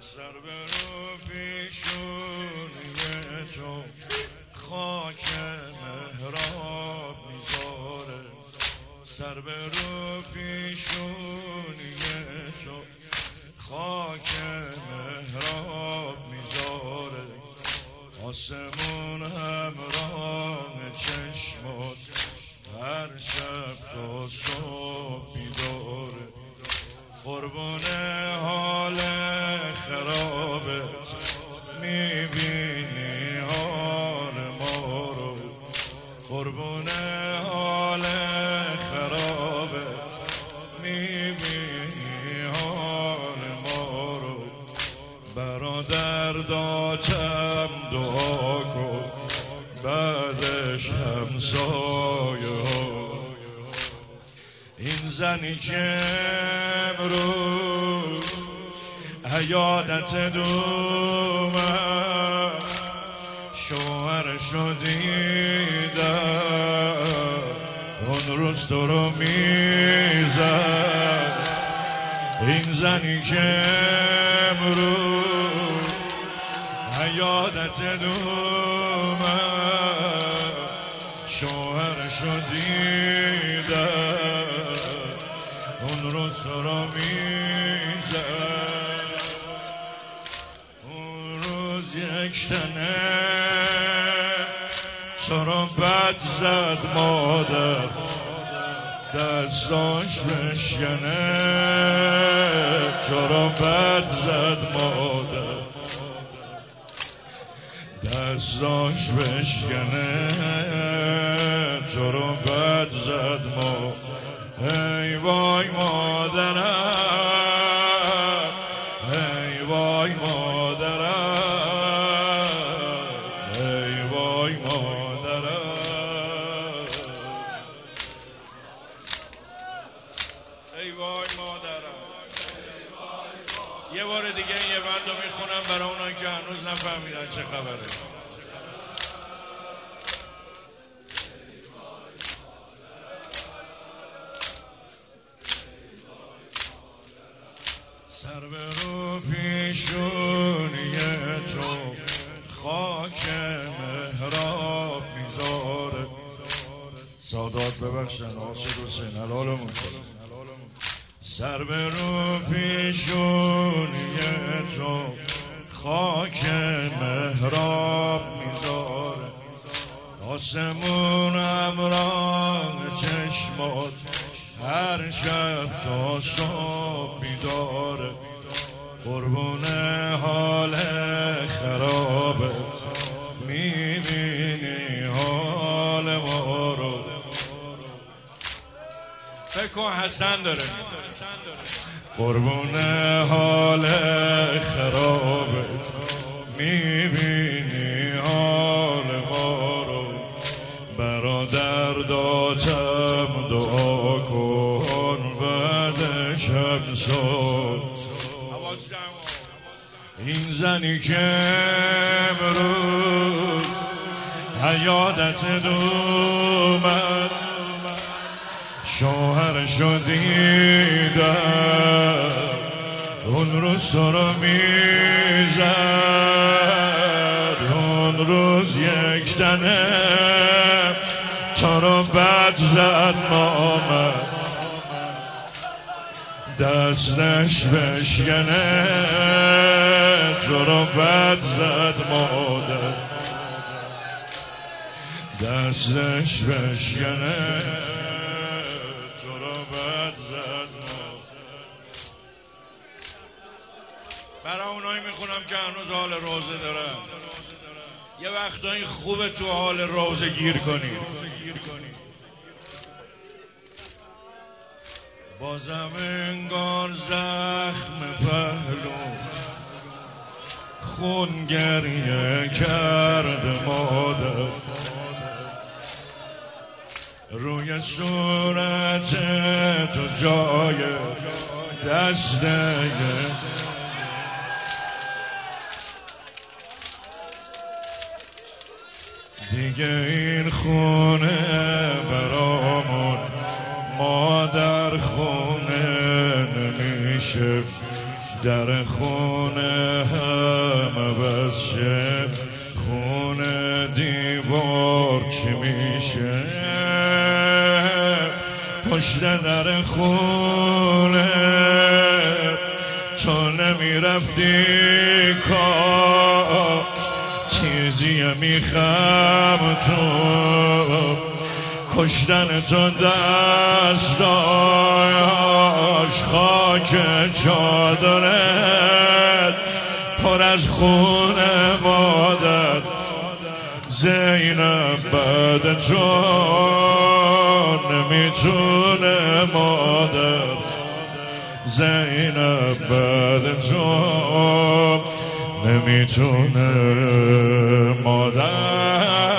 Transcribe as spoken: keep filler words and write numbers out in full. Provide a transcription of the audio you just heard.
سر به رو پیشونی تو خاک محراب میذاره، سر به رو پیشونی تو خاک محراب میذاره، آسمون همراه چشمات هر شب تا صبح بیداره، قربون حال خرابت میبینی حال ما رو، قربون حال خرابت میبینی حال ما رو، برادر داتم دعا کن بعدش همسایه ها، این زنی که امروز حیادت دومن شوهرشو دیدن اون روز تو رو میزد، این زنی که امروز حیادت دومن شوهرشو دیدن اون روز تو رو میزد، اون روز یک تنه تو رو بد زد مادر، دستاش بشکنه تو رو بد زد مادر، دستاش بشکنه تو رو بد زد مادر، ای وای مادرم ای وای مادرم ای وای مادرم ای وای مادرم. یه بار دیگه یه بند رو میخونم برای اونایی که هنوز نفهمیدن چه خبره. سر به رو پیشونی تو خاک محراب میذاره، سادات ببخشن آسد حسین حلالمون کنه، سر به رو پیشونی تو خاک محراب میذاره، آسمون همراه چشمات هر شب تا صبح بیداره، قربون حال خرابت میبینی حال ما رو. فکر کن حسن داره، قربون حال خرابت میبینی حال ما رو، برادر داتم دعا کن بعدش همسایه، این زنی که امروز حیادت دومن شوهرشو دیدن اون روز تو رو میزد، اون روز یک تنه تو رو بد زد مامد، دستش بشکنه تو رو بد زد مادر، دستش بشکنه تو رو بد زد مادر. برای اونایی میخونم که هنوز حال روزه دارن، یه وقتایی خوبه تو حال روزه گیر کنی، بازم انگار زخم پهلو خون گریه کرد مادر، روی صورت تو جای دسته دیگه این خونه برامون مادر خونه نمیشه، در خونه هم بشه، خونه دیوار چی میشه؟ پشت در خونه تو نمیرفتی کاش، چیزی میخم تو کشتن تو دستاش، خاک چادرت پر از خون مادر. زینب بعد تو نمیتونه مادر، زینب بعد تو نمیتونه مادر.